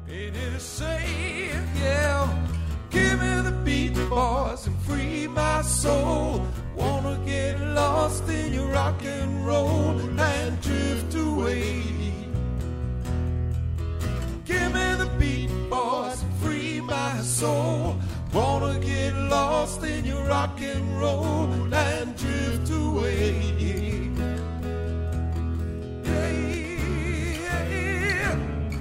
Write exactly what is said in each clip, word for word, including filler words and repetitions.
Ain't it a shame? Yeah. Give me the beat, boys, and free my soul. Wanna get lost in your rock and roll and drift away. Give me the beat, boys, and free my soul. Wanna get lost in your rock and roll and drift away. Yeah, yeah.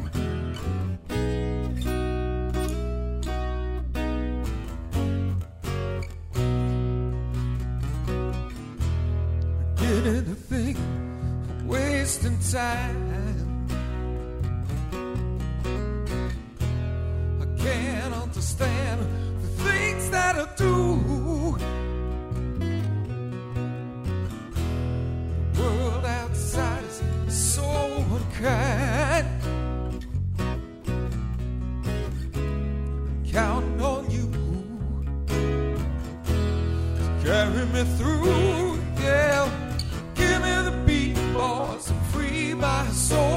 Beginning to think I'm wasting time. I can't understand the things that I do. The world outside is so unkind. I'm counting on you to carry me through, yeah. Give me the beat, boys, and free my soul.